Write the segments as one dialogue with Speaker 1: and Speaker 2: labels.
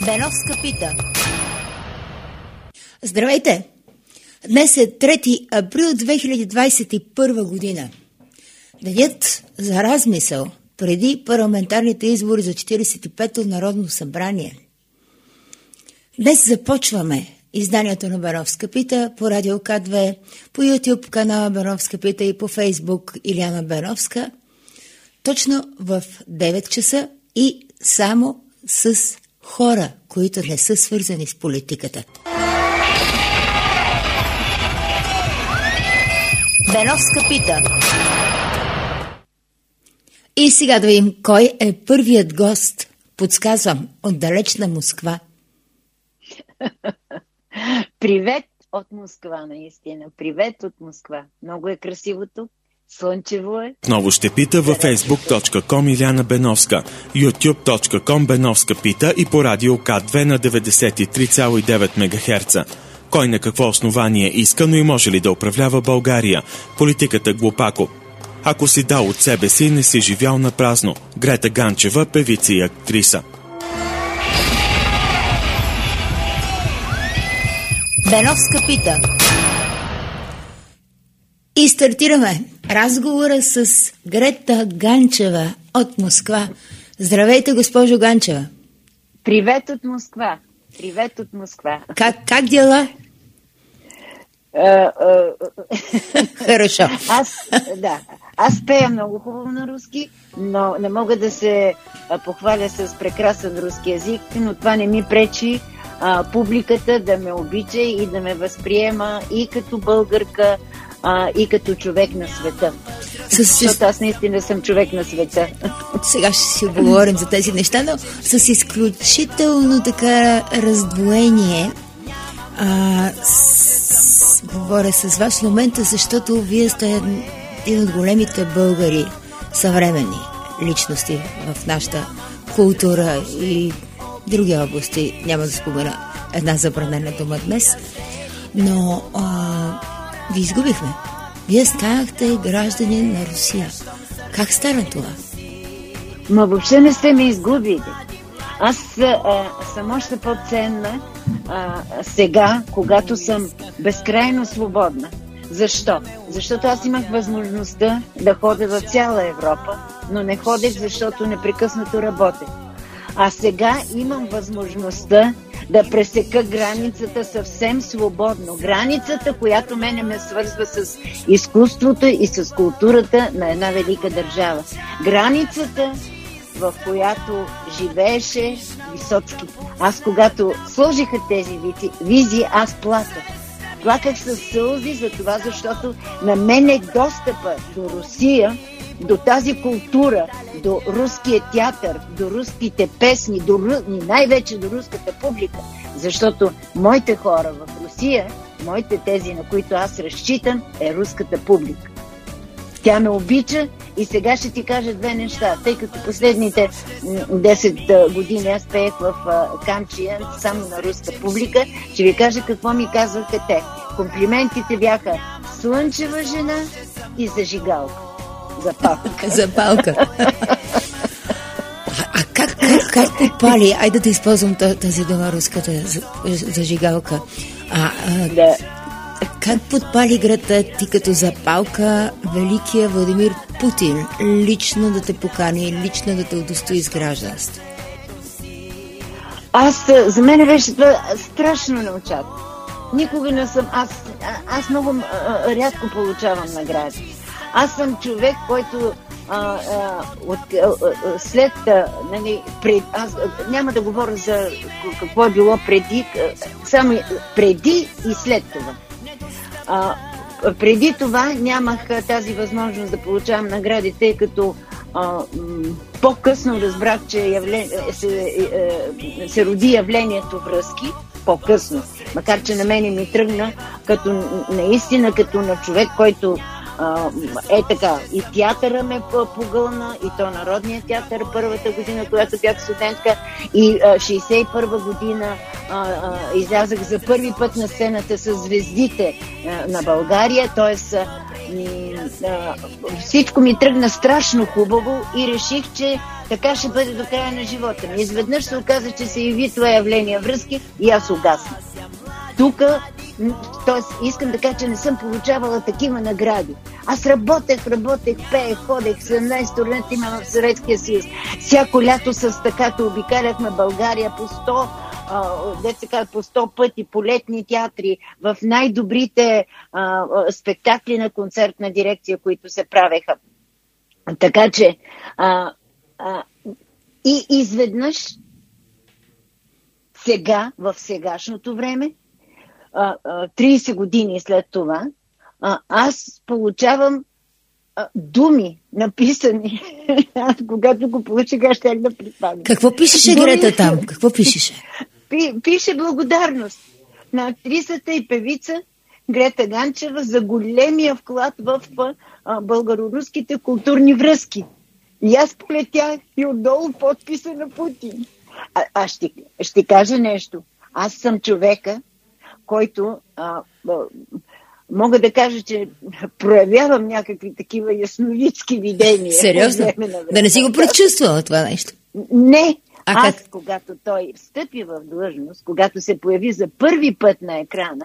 Speaker 1: Беновска пита. Здравейте! Днес е 3 април 2021 година. Денят за размисъл преди парламентарните избори за 45-то Народно събрание. Днес започваме изданието на Беновска пита по Радио К2, по YouTube канала Беновска пита и по Фейсбук Иляна Беновска, точно в 9 часа и само с хора, които не са свързани с политиката. Беновска пита. И сега да видим кой е първият гост. Подсказвам, от далечна Москва.
Speaker 2: Привет от Москва, наистина. Привет от Москва. Много е красиво тук. Слънчево е.
Speaker 3: Отново ще пита във facebook.com Иляна Беновска, youtube.com Беновска пита и по радио К2 на 93,9 МГц. Кой на какво основание иска, но и може ли да управлява България? Политиката глупако. Ако си дал от себе си, не си живял на празно. Грета Ганчева, певица и актриса.
Speaker 1: Беновска пита. И стартираме разговора с Грета Ганчева от Москва. Здравейте, госпожо Ганчева.
Speaker 2: Привет от Москва. Привет от Москва.
Speaker 1: Как дела? Хорошо.
Speaker 2: Аз пея много хубаво на руски, но не мога да се похваля с прекрасен руски език, но това не ми пречи публиката да ме обича и да ме възприема и като българка, и като човек на света. Защото аз наистина съм човек на света.
Speaker 1: Сега ще си говорим за тези неща, но с изключително така раздвоение говоря с вас в момента, защото вие сте един от големите българи, съвременни личности в нашата култура и други области. Няма да спомена една забранена дума днес, но ви изгубихме. Вие станахте гражданин на Русия. Как стана това?
Speaker 2: Ма въобще не сте ме изгубили. Аз съм още по-ценна сега, когато съм безкрайно свободна. Защо? Защото аз имах възможността да ходя в цяла Европа, но не ходех, защото непрекъснато работех. А сега имам възможността да пресека границата съвсем свободно. Границата, която мене ме свързва с изкуството и с културата на една велика държава. Границата, в която живееше Висоцки. Аз когато сложиха тези визии, аз плаках. Плаках със сълзи за това, защото на мен е достъпа до Русия, до тази култура, до руския театър, до руските песни, най-вече до руската публика. Защото моите хора в Русия, моите тези, на които аз разчитам, е руската публика. Тя ме обича и сега ще ти кажа две неща. Тъй като последните 10 години аз пеех в Камчия само на руска публика, ще ви кажа какво ми казваха те. Комплиментите бяха слънчева жена и зажигалка. Запалка.
Speaker 1: Запалка. А как попали? Айде да използвам тази дума руската зажигалка.
Speaker 2: Да.
Speaker 1: Как подпали Грета ти като запалка великия Владимир Путин лично да те покани, лично да те удостои с гражданство?
Speaker 2: За мен беше това страшно неочаквано. Никога не съм... Аз много рядко получавам награди. Аз съм човек, който аз няма да говоря за какво е било преди, само преди и след това. Преди това нямах тази възможност да получавам награди, тъй като по-късно разбрах, че се роди явлението връзки, по-късно, макар че на мене ми тръгна наистина като на човек, който така, и театъра ме погълна, и то Народния театър първата година, когато бях студентка, и 61 година излязах за първи път на сцената с звездите на България, т.е. всичко ми тръгна страшно хубаво и реших, че така ще бъде до края на живота ми. Изведнъж се оказа, че се яви това явление връзки и аз угаснах. Тук, т.е. искам да кажа, че не съм получавала такива награди. Аз работех, пеех, ходех, 17 турнета имам в Съветския съюз. Всяко лято с стаката обикаляхме България по 100, по 100 пъти по летни театри, в най-добрите спектакли на концертна дирекция, които се правеха. Така че и изведнъж сега, в сегашното време, 30 години след това, аз получавам думи, написани. Аз, когато го получих, аз щях да припадна.
Speaker 1: Какво пишеше Грета там? Какво пишеше?
Speaker 2: Пише благодарност на актрисата и певица Грета Ганчева за големия вклад в българо-руските културни връзки. И аз полетях и отдолу подписа на Путин. Ще кажа нещо. Аз съм човека, който мога да кажа, че проявявам някакви такива ясновидски видения.
Speaker 1: Сериозно? Да не си го предчувствала това нещо?
Speaker 2: Не. Аз, когато той встъпи в длъжност, когато се появи за първи път на екрана,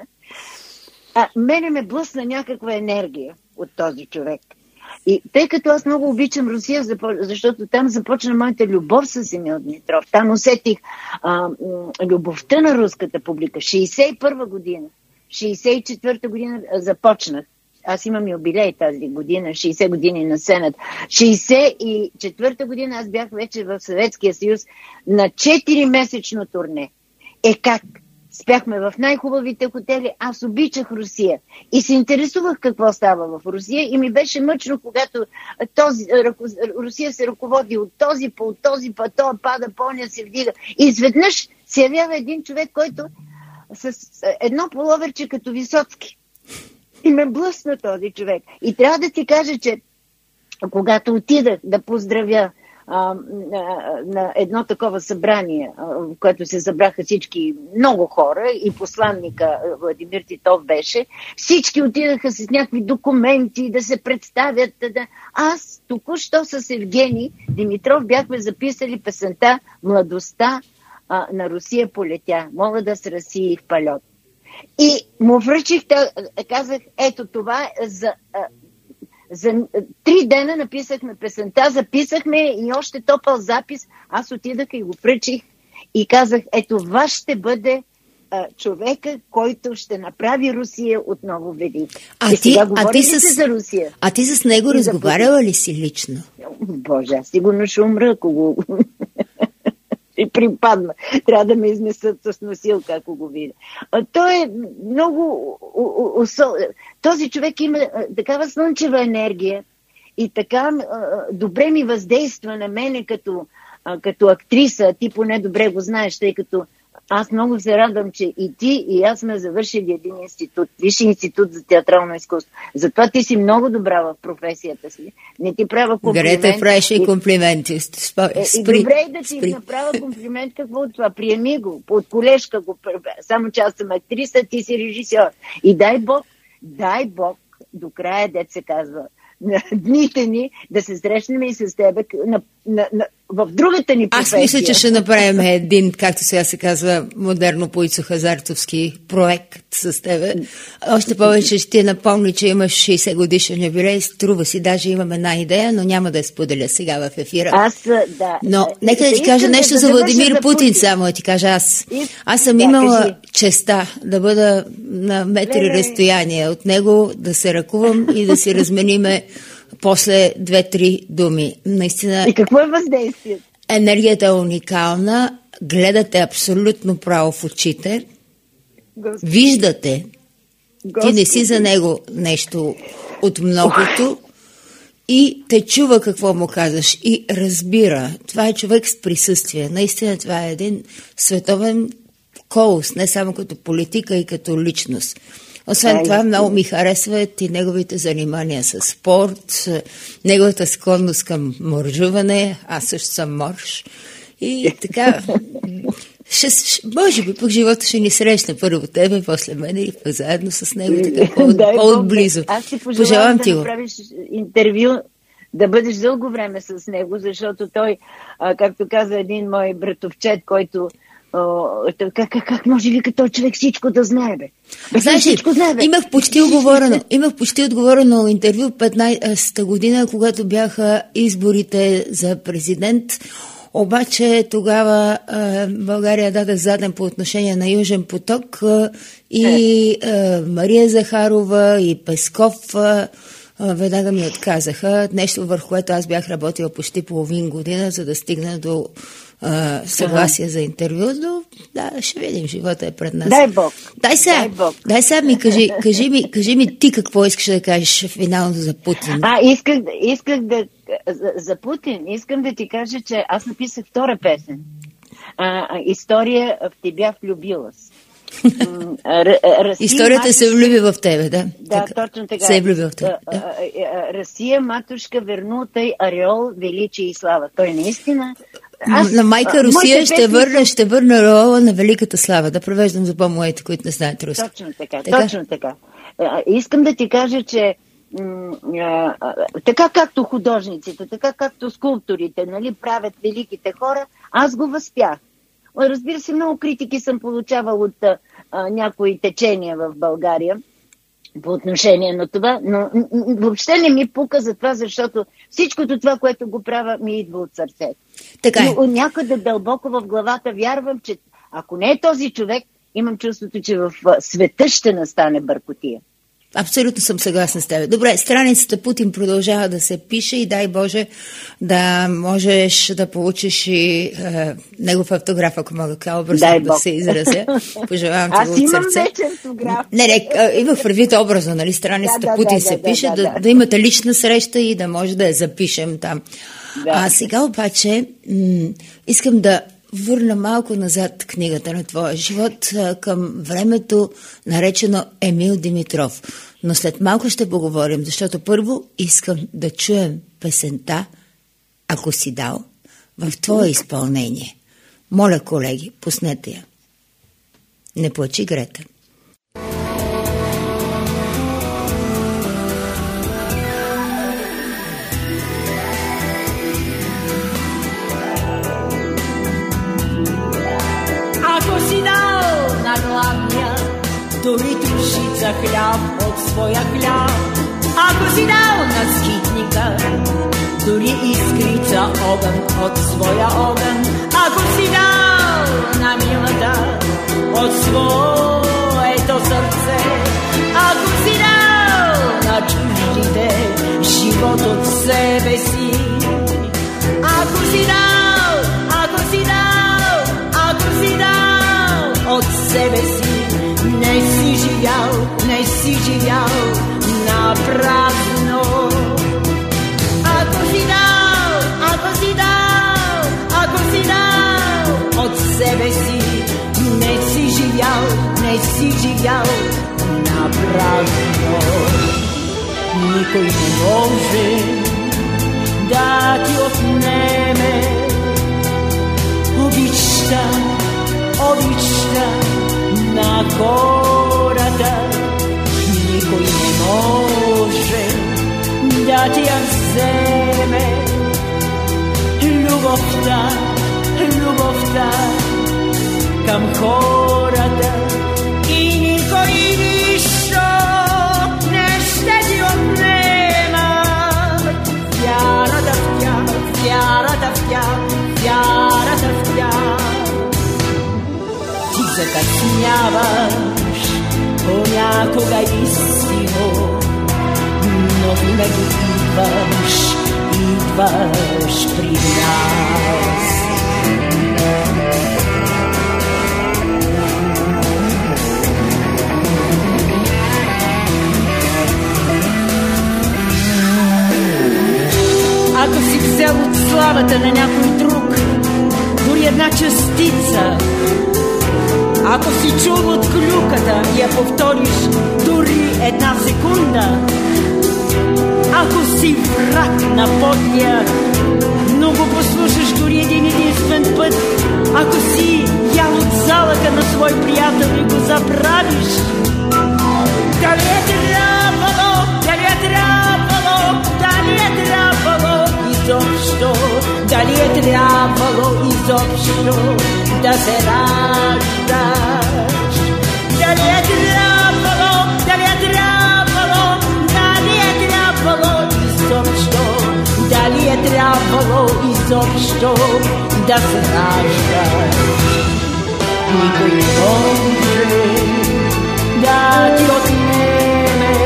Speaker 2: мене ме блъсна някаква енергия от този човек. И тъй като аз много обичам Русия, защото там започна моята любов с Емил Димитров. Там усетих любовта на руската публика. 61 година, 64 година започнах. Аз имам юбилей тази година, 60 години на сцената. 64 година аз бях вече в Съветския съюз на 4-месечно турне. Как? Спяхме в най-хубавите хотели. Аз обичах Русия и се интересувах какво става в Русия и ми беше мъчно, когато Русия се ръководи от този по този, па това пада, поня се вдига. И изведнъж се явява един човек, който с едно половерче като Висоцки. И ме блъсна този човек. И трябва да ти кажа, че когато отидах да поздравя на едно такова събрание, в което се събраха всички много хора и посланника Владимир Титов беше, всички отидаха с някакви документи да се представят. Аз току-що с Евгений Димитров бяхме записали песента "Младостта на Русия полетя, молода с Русия в полет". И му връчих, казах, ето това за 3 дена написахме песента, записахме и още топъл запис. Аз отидах и го връчих и казах, ето това ще бъде човека, който ще направи Русия отново велика.
Speaker 1: За Русия? А ти с него разговаряла ли си лично?
Speaker 2: Боже, аз сигурно ще умра, ако го... и припадна. Трябва да ме изнесат с носилка, ако го видя. Той е много... Този човек има такава слънчева енергия и така добре ми въздейства на мене като актриса. Ти поне добре го знаеш, тъй като аз много се радвам, че и ти, и аз сме завършили един институт, Висши институт за театрално изкуство. Затова ти си много добра в професията си. Не ти правя комплимент.
Speaker 1: Грета правеше и комплименти.
Speaker 2: Добре да ти направя комплимент, какво от това? Приеми го, от колежка го. Само че аз съм актриса, ти си режисьор. И дай Бог, до края, дет се казва, на дните ни да се срещнем и с тебе в другата ни професия.
Speaker 1: Аз мисля, че ще направим един, както сега се казва, модерно поицо-хазартовски проект с тебе. Още повече ще ти напомня, че имаш 60 годишен юбилей. Струва си, даже имам една идея, но няма да я споделя сега в ефира. Но нека да ти кажа нещо за Владимир Путин, само да ти кажа аз. Аз съм имала честа да бъда на метри разстояние от него, да се ръкувам и да си размениме после 2-3 думи. Наистина.
Speaker 2: И какво е въздействието?
Speaker 1: Енергията е уникална, гледате абсолютно право в очите, виждате, ти не си за него нещо от многото и те чува какво му казваш и разбира. Това е човек с присъствие. Наистина това е един световен колос, не само като политика и като личност. Освен това, много ми харесват и неговите занимания с спорт, неговата склонност към моржуване, аз също съм морж. И така, Може би пък живота ще ни срещне първо тебе, после мене и пък заедно с него, така по-отблизо.
Speaker 2: Аз ти пожелавам да направиш интервю, да бъдеш дълго време с него, защото той, както каза един мой братовчет, който как може ли като човек всичко да знае, бе?
Speaker 1: Знаеш ли, имах почти отговорено интервю 15-та година, когато бяха изборите за президент. Обаче тогава България даде заден по отношение на Южен поток и Мария Захарова и Песков веднага ми отказаха. Нещо, върху което аз бях работила почти половин година, за да стигна до съгласие за интервю, но да, ще видим, живота е пред нас.
Speaker 2: Дай Бог.
Speaker 1: Дай сега ми, кажи ми ти какво искаш да кажеш финално за Путин.
Speaker 2: Исках да за Путин, искам да ти кажа, че аз написах втора песен. История в тебя влюбила се.
Speaker 1: Историята се влюби в тебе, да?
Speaker 2: Да, точно така.
Speaker 1: Се е влюбил в тебе.
Speaker 2: Расия, матушка, верну тъй ореол, величие и слава. Той наистина...
Speaker 1: На майка Русия ще върна ореола на великата слава. Да превеждам за по-моите, които не знаят руски.
Speaker 2: Точно така. Искам да ти кажа, че така както художниците, така както скулпторите, нали, правят великите хора, аз го възпях. Разбира се, много критики съм получавал от някои течения в България по отношение на това, но въобще не ми пука за това, защото всичкото това, което го правя, ми идва от сърцето.
Speaker 1: Така е.
Speaker 2: И някъде дълбоко в главата вярвам, че ако не е този човек, имам чувството, че в света ще настане бъркотия.
Speaker 1: Абсолютно съм съгласна с теб. Добре, страницата Путин продължава да се пише и дай Боже да можеш да получиш и негов автограф, ако мога така образно да се изразя. Пожелавам ти го от сърце.
Speaker 2: Аз имам вече автограф.
Speaker 1: Не, имах предвид образно, нали, страницата Путин се пише, да имате лична среща и да може да я запишем там. А сега обаче искам да върна малко назад книгата на твоя живот към времето, наречено Емил Димитров. Но след малко ще поговорим, защото първо искам да чуем песента "Ако си дал" в твое изпълнение. Моля, колеги, пуснете я. Не плачи, Грета.
Speaker 4: Дори тушица хляб от своя хляб, ако си дал на скитника, дори искрица огън от своя огън, ако си дал на милата от своето сърце, ако си дал на чуждите живот от себе си, ако си дал от себе си, не си живял на празно. Ако си дал от себе си, не си живял на празно. Никой не може да ти отнеме обичта на хората. Никой не може да ти я вземе любовта към хората. И никой нищо не ще ти отнема вярата в тях. Ти закъсняваш понякога истино, но винаги идваш при нас. Ако си взел от славата на някой друг дори една частица, ако си чул от клюката и я повториш дори една секунда, ако си враг на подния, но го послушаш дори един единствен път, ако си ял от свой приятел и го забравиш. Дали е трябвало, дали е трябвало, дали е трябвало изобщо, дали е трябвало изобщо да се раждаш. Дали е трябвало, дали е трябвало, дали е трябвало изобщо, дали е трябвало изобщо да се раждаш. Никой не може да ти отнеме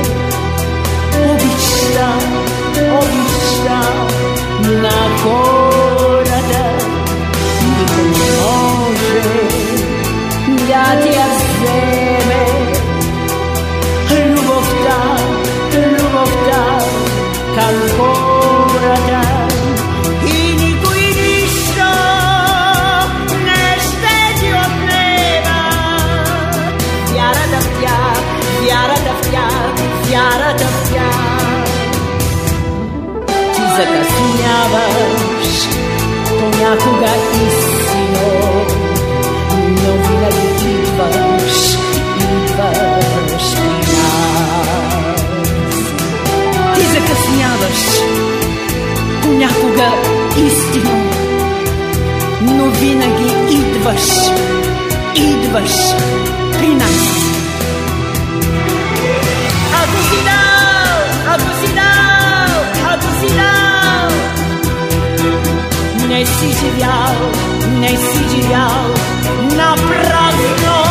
Speaker 4: обичта, обичта на хората. Никой не може да ти я вземе любовта, любовта към хората. И никой нищо не ще ти отнема. Вярата в тях, вярата в тях, вярата в тях. Ти закъсняваш понякога истино, но винаги идваш, идваш при нас. Ти закъсняваш понякога истино, но винаги идваш, идваш при нас. Ако си дал, ако си дал, ако си дал, не си живял, не си живял на празно.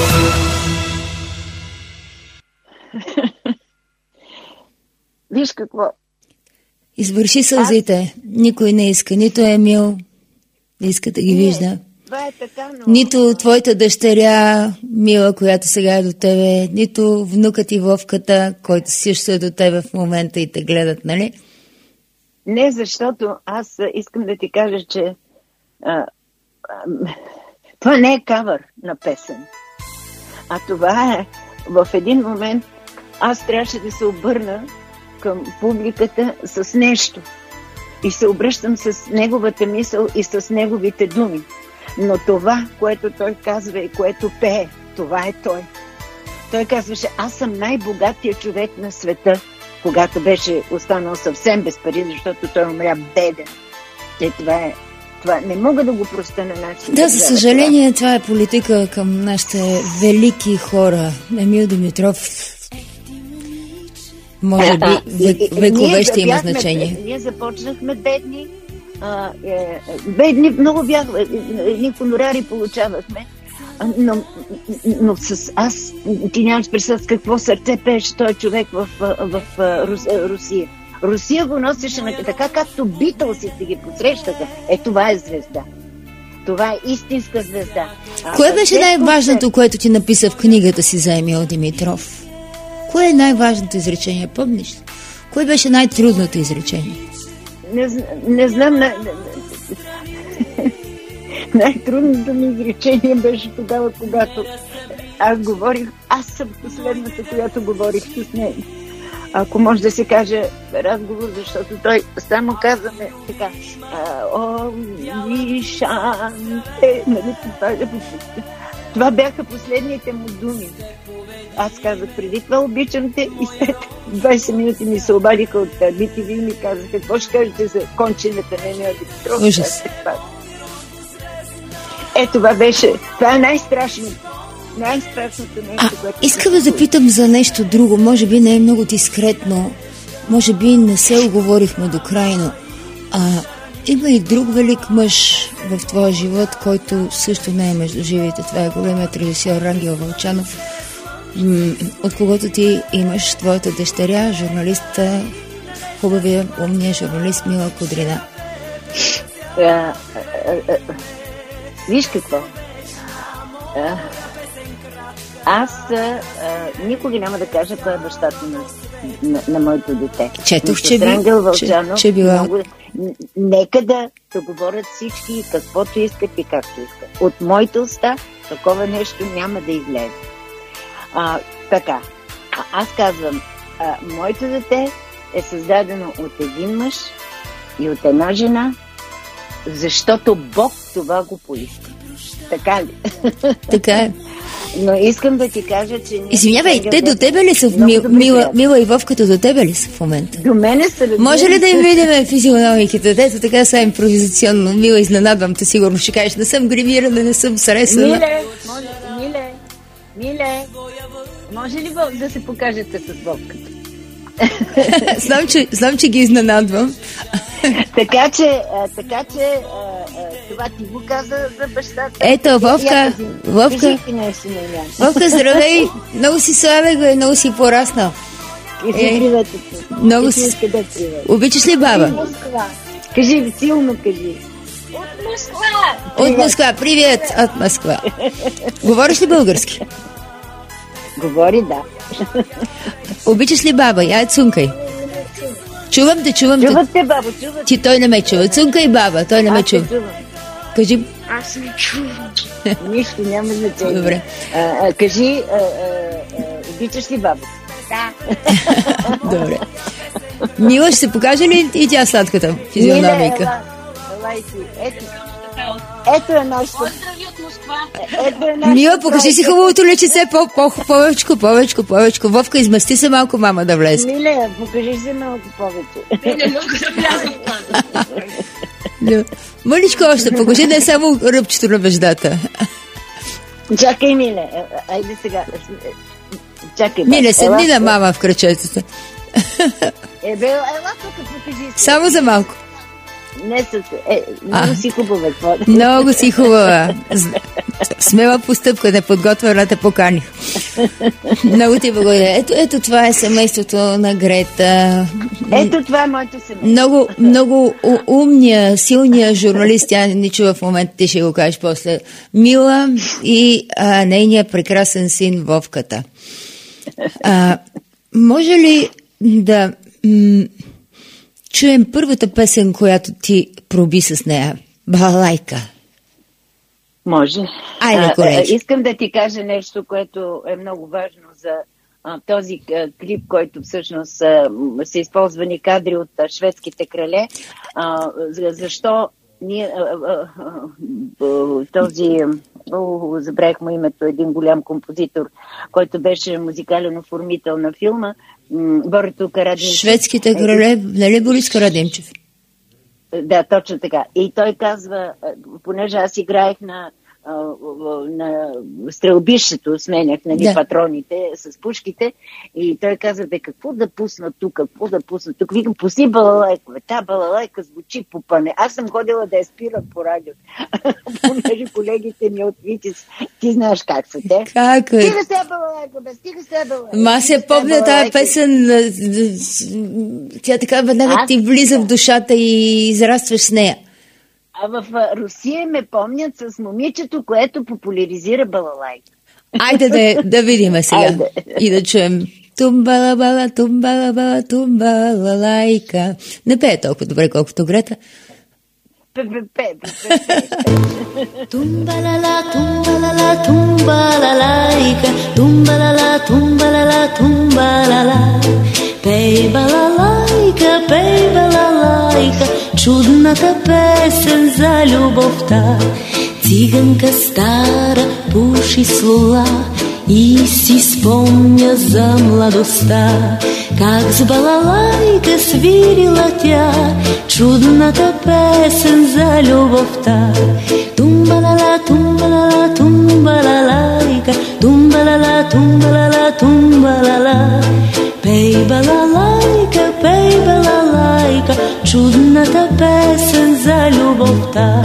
Speaker 2: Виж какво.
Speaker 1: Извърши сълзите. Никой не иска. Нито Емил не иска да ги вижда.
Speaker 2: Това е така, но...
Speaker 1: Нито твоята дъщеря Мила, която сега е до тебе, нито внукът и Вовката, който също е до тебе в момента и те гледат, нали?
Speaker 2: Не, защото аз искам да ти кажа, че това не е кавър на песен. А това е в един момент аз трябваше да се обърна към публиката с нещо. И се обръщам с неговата мисъл и с неговите думи. Но това, което той казва и което пее, това е той. Той казваше, аз съм най-богатия човек на света, когато беше останал съвсем без пари, защото той умря беден. И това не мога да го простя на нашите.
Speaker 1: Да, за съжаление, това е политика към нашите велики хора. Емил Димитров, може би, векове ще има значение.
Speaker 2: Ние започнахме бедни, бедни много бяхме, едни хонорари получавахме, но с аз, ти нямаш представа с какво сърце пееше той човек в Русия. Русия го носеше така, както Битълсите ги посрещаха. Това е звезда. Това е истинска звезда.
Speaker 1: Кое беше най-важното, което ти написа в книгата си за Емил Димитров? Кое е най-важното изречение? Помниш? Кое беше най-трудното изречение?
Speaker 2: Не знам. Най-трудното ми изречение беше тогава, когато аз говорих. Аз съм последната, която говорих с него. Ако може да се каже разговор, защото той само казваме така, о, вишанте, нали, това бяха последните му думи. Аз казах, преди това обичам те и след 20 минути ми се обадиха от BTV и ми казаха, какво ще кажете за кончината на Емил Димитров?
Speaker 1: Ужас.
Speaker 2: Това е най-страшното нещо, което...
Speaker 1: Искам да запитам за нещо друго. Може би не е много дискретно. Може би не се оговорихме до крайно. Има и друг велик мъж в твоя живот, който също не е между живите. Това е големият режисьор Рангел Вълчанов, от когото ти имаш твоята дъщеря, журналиста, хубавия, умния журналист Мила Кудрина.
Speaker 2: Виж какво. Аз никога няма да кажа кой е бащата на моето дете.
Speaker 1: Четох,
Speaker 2: че била... Нека да говорят всички каквото искат и както искат. От моите уста такова нещо няма да излезе. Така. Аз казвам, моето дете е създадено от един мъж и от една жена, защото Бог това го поиска. Така ли?
Speaker 1: Така е.
Speaker 2: Но искам да ти кажа, че...
Speaker 1: Извинявай, те до тебе ли са? Мила и Вовката до тебе ли са в момента?
Speaker 2: До мене са.
Speaker 1: Може ли да им видим физиономиките? Ето така са импровизационно. Мила, изненадвам те, сигурно ще кажеш, не съм гримирана, не съм сресана.
Speaker 2: Миле, може ли да се покажете с Вовката?
Speaker 1: Знам, че ги изненадвам.
Speaker 2: Така че това ти го каза за бащата.
Speaker 1: Ето, Вовка, здравей! Много си славен, много си пораснал. Много си... Обичаш ли баба?
Speaker 2: Кажи, силно кажи.
Speaker 1: От Москва, привет от Москва. Говориш ли български?
Speaker 2: Говори, да.
Speaker 1: Обичаш ли баба? Я цункай. Чувам те.
Speaker 2: Чуват те, баба, чуват.
Speaker 1: Ти той не ме чува. Цункай, баба, той не ме чува. Кажи.
Speaker 2: Аз не чувам. Нищо, няма значение.
Speaker 1: Добре.
Speaker 2: Кажи, обичаш ли баба? Да.
Speaker 1: Добре. Мила, ще се покаже ли и тя сладката физиономика?
Speaker 2: Ето е нашата.
Speaker 5: Поздрави от Москва.
Speaker 1: Мила, покажи си хубавото личице, повечко. Вовка, измести се малко, мама, да влезе.
Speaker 2: Миле, покажи се малко повече.
Speaker 1: Мъничко още, покажи не само ръбчето на веждата.
Speaker 2: Чакай, Миле, айде сега. Чакай.
Speaker 1: Миле, седни на мама в кръчетата.
Speaker 2: Ела тук, покажи се.
Speaker 1: Само за малко.
Speaker 2: Не с... много си хубава.
Speaker 1: Много си хубава. Смела постъпка, да подготвя да те поканих. Много ти благодаря. Ето това е семейството на Грета.
Speaker 2: Ето това е моето семейство.
Speaker 1: Много умния, силния журналист. Тя ни чува в момента, ти ще го кажеш после. Мила и нейният прекрасен син Вовката. Може ли да... чуем първата песен, която ти проби с нея? Балалайка.
Speaker 2: Може.
Speaker 1: Айде, колече.
Speaker 2: Искам да ти кажа нещо, което е много важно за този клип, който всъщност са използвани кадри от шведските крале. Защо ние забравих му името, един голям композитор, който беше музикален оформител на филма, Борито Карадимчев.
Speaker 1: Шведските крале, нали Борис Карадимчев?
Speaker 2: Да, точно така. И той казва, понеже аз играех на стрелбището, сменях патроните с пушките, и той каза, какво да пусна тук, Викам, пусни балалайка. Та балалайка звучи по пане. Аз съм ходила да я спирам по радио. Понеже колегите ми от Витис, ти знаеш как са те.
Speaker 1: Как е?
Speaker 2: Стига се балалайка, стига се балалайка.
Speaker 1: Ма се помня тази песен, тя така веднага ти влиза в душата и израстваш с нея.
Speaker 2: А в Русия ме помнят с момичето, което популяризира балалайка.
Speaker 1: Айде да видим сега и да чуем. Тумбала-бала, тумбала-бала, тумбала-лайка. Не пее толкова добре, колкото Грета.
Speaker 5: Тумбала-ла, тумбала-ла, тумбала-лайка, тумбала-ла, тумбала-ла, тумбала-ла. Пей балалайка, чудната песен за любовта. Циганка стара пуши слула и си спомня за младостта. Как с балалайка свирила тя чудната песен за любовта. Тумбалала, тумбалала, тумбалалайка, тумбалала, тумбалала, тумбалала. Пей балалайка, чудната песен за любовта.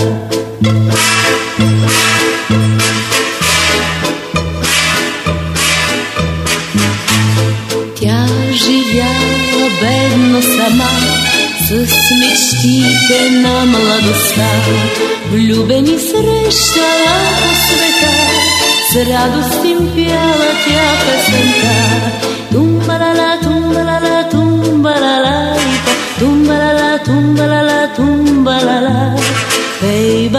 Speaker 5: Тя живяла бедно сама с мечтите на младостта. Влюбени срещала по света, с радост им пяла тя песента. Тумбалала, тумбалала, тумбалалайка, тумбалала, тумбалала, тумбалала. Пей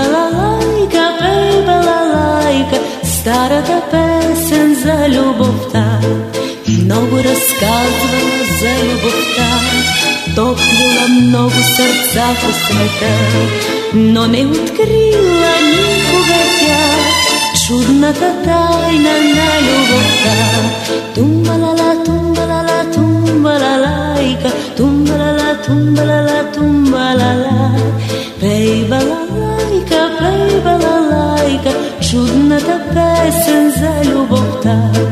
Speaker 5: балалайка, старата песен за любовта. Много разказвала за любовта, топлила много сърца по света, но не открила никога тя чудната тайна на любовта. Тумбалала, тумбалала, тумбалалайка, тумбалала, тумбалала, тумбалала. Пей балалайка, чудната песен за любовта.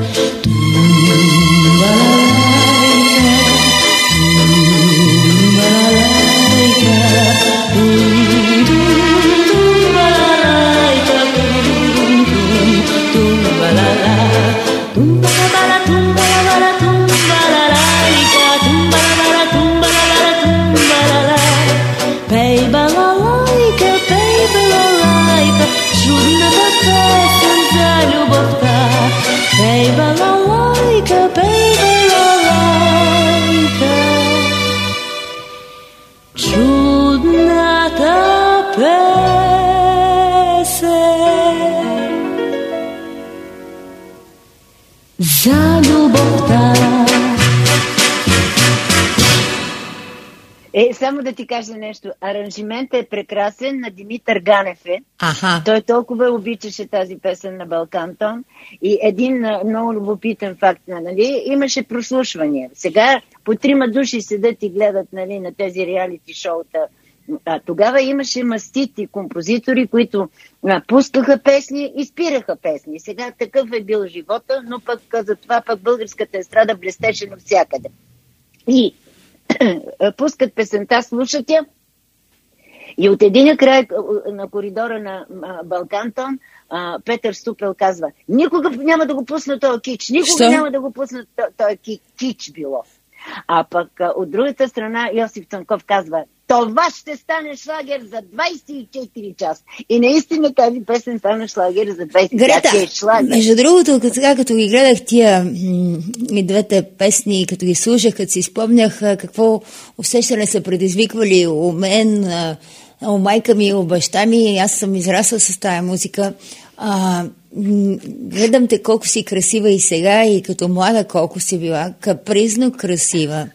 Speaker 5: За любовта.
Speaker 2: Само да ти кажа нещо. Аранжиментът е прекрасен, на Димитър Ганев е.
Speaker 1: Аха.
Speaker 2: Той толкова обичаше тази песен на Балкантон. И един много любопитен факт, нали, имаше прослушвания. Сега по 3 души седят и гледат, нали, на тези реалити шоута. Тогава имаше мастити композитори, които пускаха песни и спираха песни. Сега такъв е бил живота, но пък затова пък българската естрада блестеше навсякъде. И пускат песента, слушат я и от един край на коридора на Балкантон Петър Ступел казва: никога няма да го пусна този кич, никога няма да го пусна този кич било. А пък от другата страна Йосиф Цанков казва: това ще стане шлагер за 24 часа. И наистина тази песен стана шлагер за 24 часа.
Speaker 1: Между другото, като ги гледах тия двете песни, като ги слушах, като си спомнях какво усещане са предизвиквали у мен, у майка ми, у баща ми, аз съм израсла с тая музика. Гледам те колко си красива и сега, и като млада колко си била, капризно красива.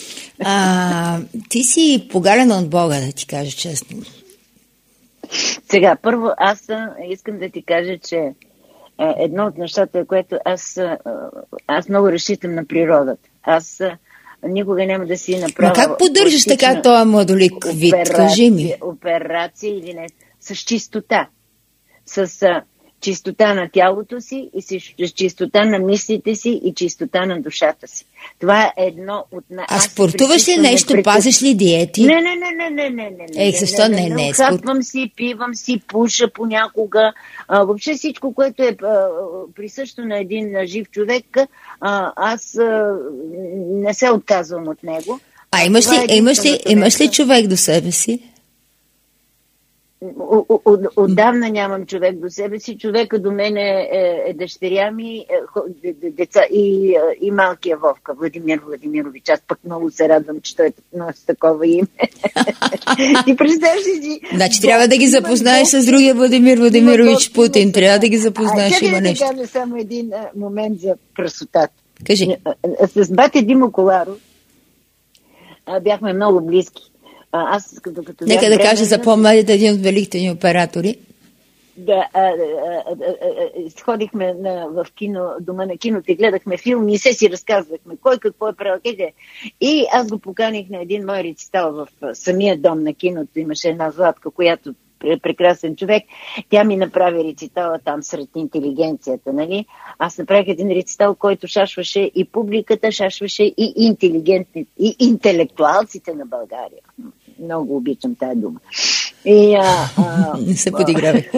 Speaker 1: Ти си погалена от Бога, да ти кажа честно.
Speaker 2: Сега, първо, аз искам да ти кажа, че едно от нещата, което аз много разчитам на природата. Аз никога няма да си направя...
Speaker 1: Но как поддържаш така този младолик вид? Кажи ми.
Speaker 2: Операция или не, с чистота. С чистота на тялото си и с чистота на мислите си и чистота на душата си. Това е едно от...
Speaker 1: А спортуваш ли нещо? Пазиш ли диети?
Speaker 2: Не.
Speaker 1: Защо не?
Speaker 2: Хапвам си, пивам си, пуша понякога. Въобще всичко, което е присъщо на един жив човек, аз не се отказвам от него.
Speaker 1: Имаш ли човек до себе си?
Speaker 2: Отдавна нямам човек до себе си. Човека до мен е дъщеря ми, деца и малкия Вовка, Владимир Владимирович. Аз пък много се радвам, че той носи такова име. Ти представяш ли си?
Speaker 1: Значи трябва да ги запознаеш с другия Владимир Владимирович Путин. Трябва да ги запознаеш, има нещо.
Speaker 2: Чакай да кажа само един момент за красотата.
Speaker 1: Кажи.
Speaker 2: С бате Димо Коларов бяхме много близки.
Speaker 1: Нека да кажа за по-младите, един от великите ни оператори.
Speaker 2: Да, сходихме в дома на киното и гледахме филми и си разказвахме кой какво е правил. И аз го поканих на един мой рецитал в самия дом на киното. Имаше една Златка, която е прекрасен човек. Тя ми направи рецитала там сред интелигенцията, нали? Аз направих един рецитал, който шашваше и публиката, шашваше и интелигентните, и интелектуалците на България. Много обичам тая дума.
Speaker 1: Не се подигравай.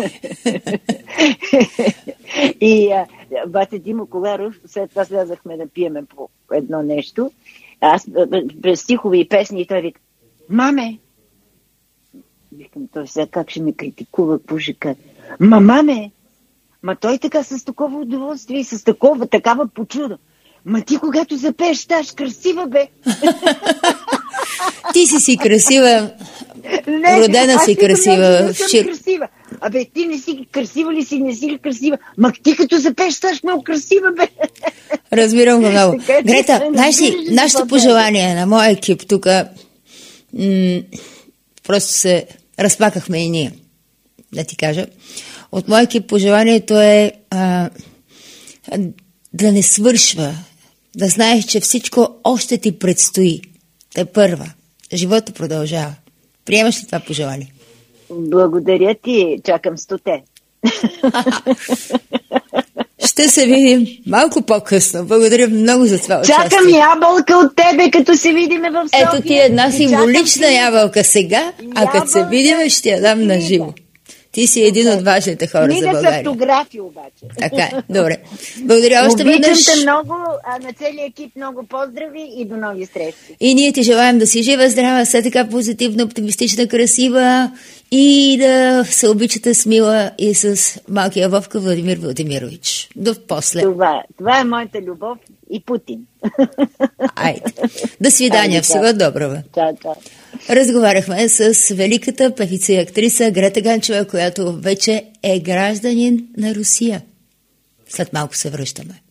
Speaker 2: И бате Димо Коларов, след това слязахме да пиеме по едно нещо. Аз през стихове и песни, и той вика: маме! Викам, той сега как ще ме критикува, какво ще кажа? Маме! Ма той така с такова удоволствие и с такава почуда. Ма ти когато запееш, ставаш красива, бе!
Speaker 1: Ти си красива. Родена си красива.
Speaker 2: Красива. Абе, ти не си красива ли си, не си ли красива? Ма ти като запееш, ставаш много красива, бе!
Speaker 1: Разбирам го много. Грета, знаеш ли, нашето пожелание на моя екип тук, просто се разплакахме и ние. да ти кажа. От моя екип пожеланието е да не свършва, да знаеш, че всичко още ти предстои. Те първа. Живота продължава. Приемаш ли това пожелание?
Speaker 2: Благодаря ти, чакам 100-те.
Speaker 1: Ще се видим малко по-късно. Благодаря много за това участие.
Speaker 2: Чакам ябълка от тебе, като се видиме в София.
Speaker 1: Ето ти една символична ябълка сега, а като се видим, ще я дам на живо. Ти си един от важните хора за България.
Speaker 2: Книга с автографи обаче.
Speaker 1: Така е, добре. Благодаря още веднъж.
Speaker 2: Обичам те много, а на целия екип много поздрави и до нови срещи.
Speaker 1: И ние ти желаем да си жива, здрава, все така позитивна, оптимистична, красива и да се обичате с Мила и с малкия Вовка Владимир Владимирович. До после.
Speaker 2: Това е моята любов и Путин.
Speaker 1: Айде. До свидания. Всего доброго.
Speaker 2: Чао.
Speaker 1: Разговаряхме с великата певица и актриса Грета Ганчева, която вече е гражданин на Русия. След малко се връщаме.